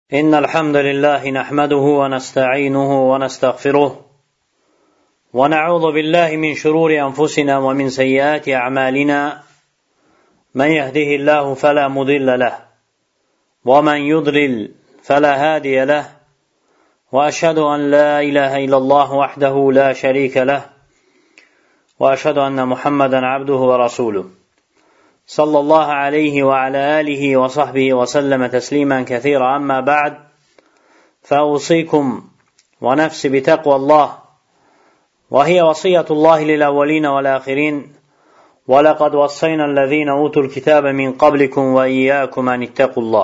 إن الحمد لله نحمده ونستعينه ونستغفره ونعوذ بالله من شرور أنفسنا ومن سيئات أعمالنا من يهده الله فلا مضل له ومن يضلل فلا هادي له وأشهد أن لا إله إلا الله وحده لا شريك له وأشهد أن محمدا عبده ورسوله صلى الله عليه وعلى آله وصحبه وسلم تسليما كثيرا أما بعد فأوصيكم ونفسي بتقوى الله وهي وصية الله للأولين والآخرين ولقد وصينا الذين أوتوا الكتاب من قبلكم وإياكم أن اتقوا الله.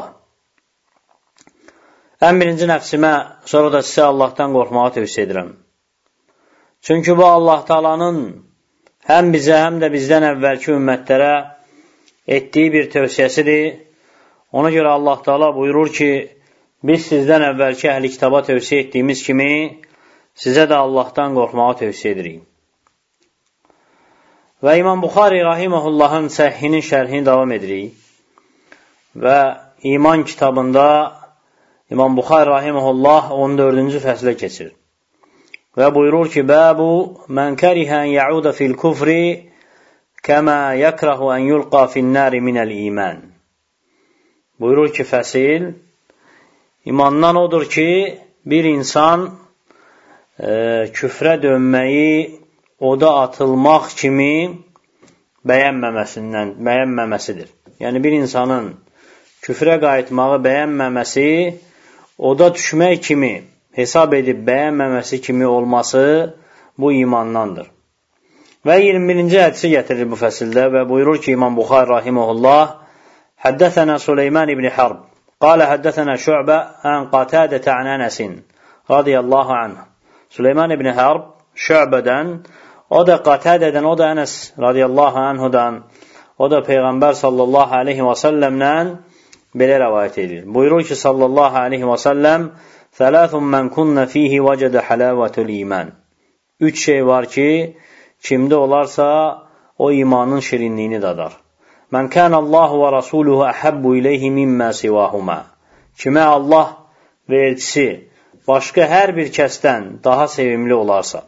Ən birinci nəfsimə, sonra da sizə Allahdan qorxmağı tövsiyə edirəm. Çünki bu Allah Taala'nın həm bizə, həm də bizdən əvvəlki ümmətlərə etdiyi bir tövsiyəsidir. Ona görə Allah Taala buyurur ki, biz sizdən əvvəlki əhli kitaba tövsiyə etdiyimiz kimi, sizə də Allahdan qorxmağı tövsiyə edirik. Və İmam Buxari rahimehullahın səhihinin şərhini davam edirik. Və iman kitabında İmam Buxari rahimehullah 14-cü fəslə keçir. Və buyurur ki, Bəbu mən kərihə ən yəudə fil kufri kəmə yəkrahu ən yulqa finnəri minəl iman. Buyurur ki, fəsil, imandan odur ki, bir insan küfrə dönməyi oda atılmaq kimi bəyənməməsidir. Yəni, bir insanın küfrə qayıtmağı bəyənməməsi, oda düşmək kimi, hesab edib bəyənməməsi kimi olması bu imandandır. Və 21-ci hədisi gətirir bu fəsildə və buyurur ki, İmam Buxari rahimehullah, Həddəthənə Süleyman ibn Harb, qalə həddəthənə Şu'bə ən Qatədətə ən Ənəsin, radiyallahu anh. Süleyman ibn Harb, Şu'bədən, o da Qatədədən, o da Ənəs, radiyallahu anhudan, o da Peyğəmbər sallallahu aleyhi və səlləmdən belə rəvayət edir. Buyurur ki, sallallahu aleyhi və səlləm, Thələthun mən kunnə fihi vəcədə hələvətül iman. 3 şey var ki, kimdə olarsa, o imanın şirinliyini dadar. Mən kənəllahu və rasuluhu əhəbbu iləyhi mimmə sivahuma. Kimə Allah və elçisi başqa hər bir kəsdən daha sevimli olarsa.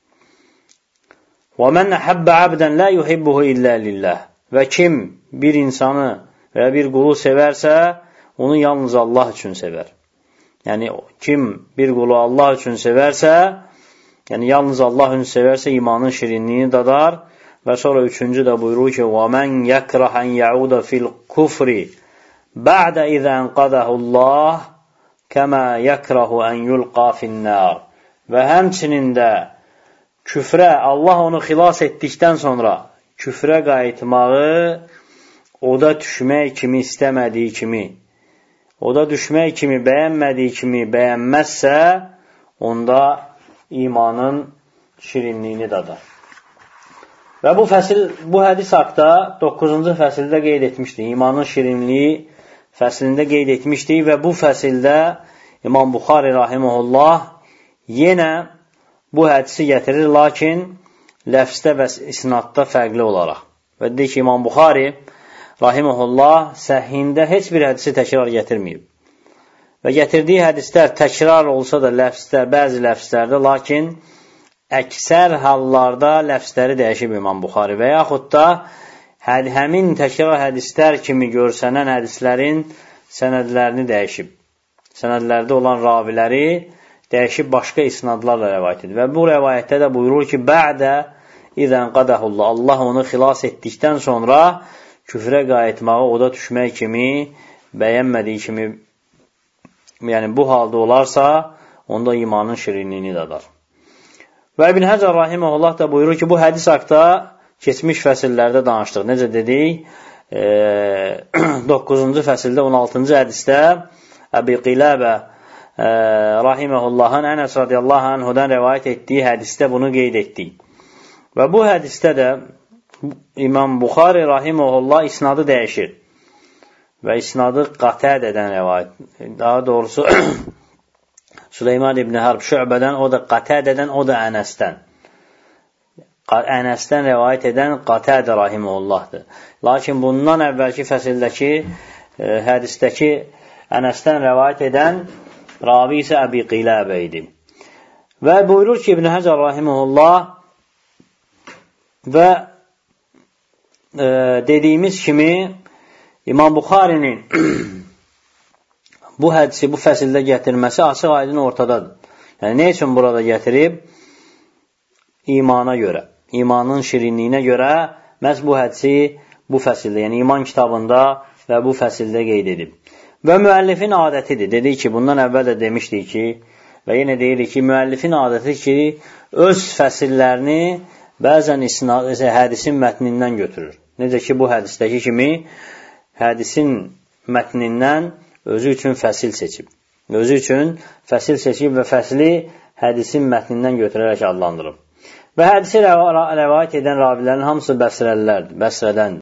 Və mən əhəbbə abdən lə yuhibbuhu illə lilləh. Və kim bir insanı və bir qulu sevərsə, onu yalnız Allah üçün sevər. Yəni, kim bir qulu Allah üçün sevərsə, yəni yalnız Allah üçün sevərsə, imanın şirinliyini dadar. Və sonra üçüncü də buyurur ki, وَمَنْ يَكْرَحَ أَنْ يَعُودَ فِي الْكُفْرِ بَعْدَ إِذَا انْقَدَهُ اللّٰهِ كَمَا يَكْرَهُ أَنْ يُلْقَى فِي النَّارِ. Və həmçinin də küfrə, Allah onu xilas etdikdən sonra küfrə qayıtmağı oda düşmək kimi istəmədiyi kimi, oda düşmək kimi bəyənmədiyi kimi bəyənməzsə, onda imanın şirinliyini dadar. Və bu hədis haqda 9-cu fəsildə qeyd etmişdik. İmanın şirinliyi fəsilində qeyd etmişdik və bu fəsildə İmam Buxari rahimehullah yenə bu hədisi gətirir, lakin ləfzdə və isnadda fərqli olaraq. Və deyir ki, İmam Buxari rahimehullah səhihində heç bir hədisi təkrar gətirməyib. Və gətirdiyi hədislər təkrar olsa da ləfzdə, bəzi ləfzlərdə, lakin əksər hallarda ləfzləri dəyişib İmam Buxari və yaxud da həmin təkrar hədislər kimi görsənən hədislərin sənədlərini dəyişib. Sənədlərdə olan raviləri dəyişib başqa isnadlarla rəvayət edir. Və bu rəvayətdə də buyurur ki, Bə'də idən qadəhullah, Allah onu xilas etdikdən sonra küfrə qayıtmağı oda düşmək kimi, bəyənmədiyi kimi, yəni bu halda olarsa, onda imanın şirinliyini dadar. Və İbn Həcər rahimehullah da buyurur ki, bu hədis haqda keçmiş fəsillərdə danışdıq. Necə dedik? 9-cu fəsildə 16-cı hədisdə Əbi Qiləbə rahimehullahın Ənəs radiyallahu anhudan rəvayət etdiyi hədisdə bunu qeyd etdik. Və bu hədisdə də İmam Buxari rahimehullah isnadı dəyişir. Və isnadı Qatədədən rəvayət. Daha doğrusu Süleyman ibn Harb Şu'bədən, o da Qatədədən, o da Ənəsdən. Ənəsdən rəvayət edən Qatədə rahimehullahdır. Lakin bundan əvvəlki fəsildəki hədisdəki Ənəsdən rəvayət edən ravi isə Əbi Qiləbə idi. Və buyurur ki, İbn Həcər rahimehullah və dediyimiz kimi İmam Buxarinin bu hədisi bu fəsildə gətirməsi açıq aydın ortadadır. Yəni, nə üçün burada gətirib? İmana görə, imanın şirinliyinə görə məhz bu hədisi bu fəsildə, yəni iman kitabında və bu fəsildə qeyd edib. Və müəllifin adətidir. Dedik ki, bundan əvvəl də demişdik ki, və yenə deyirik ki, müəllifin adətidir ki, öz fəsillərini bəzən hədisin mətnindən götürür. Necə ki, bu hədisdəki kimi hədisin mətnindən özü üçün fəsil seçib. Özü üçün fəsil seçib və fəsli hədisin mətnindən götürərək adlandırıb. Və hədisi rəvayət edən ravilərin hamısı Bəsrəlilərdir, Bəsrədəndir.